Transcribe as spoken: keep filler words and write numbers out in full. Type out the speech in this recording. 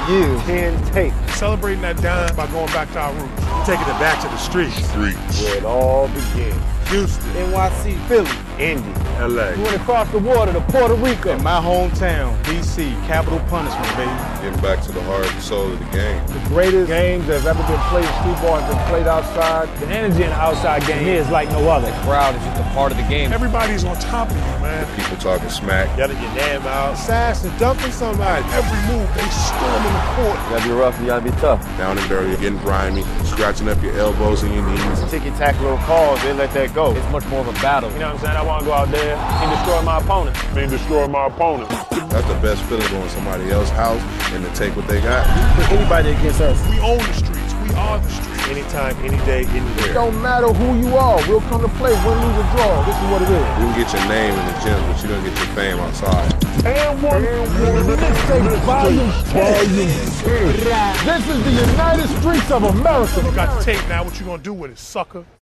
years. ten tapes. Celebrating that dime by going back to our roots. Taking it back to the streets. Streets. Where it all began. Houston. N Y C, Philly, Indy. L A. We went across the water to Puerto Rico. In my hometown, D C, capital punishment, baby. Getting back to the heart and soul of the game. The greatest games that have ever been played in streetball has been played outside. The energy in the outside game here is like no other. The crowd is just a part of the game. Everybody's on top of you, man. People talking smack. Yelling your name out. Sass and dumping somebody. Every move, they storming the court. You gotta be rough, you gotta be tough. Down and dirty, getting grimy, scratching up your elbows and your knees. Ticky-tack little calls, they let that go. It's much more of a battle. You know what I'm saying? I want to go out there and destroy my opponent. I mean, destroy my opponent. That's the best feeling, going to somebody else's house and to take what they got. Put anybody against us. We own the streets. We are the streets. Anytime, any day, anywhere. It don't matter who you are. We'll come to play, win, lose, or draw. This is what it is. You can get your name in the gym, but you're going to get your fame outside. And one, mixtape volume ten. This is the United Streets of America. You got the tape now. What you gonna do with it, sucker?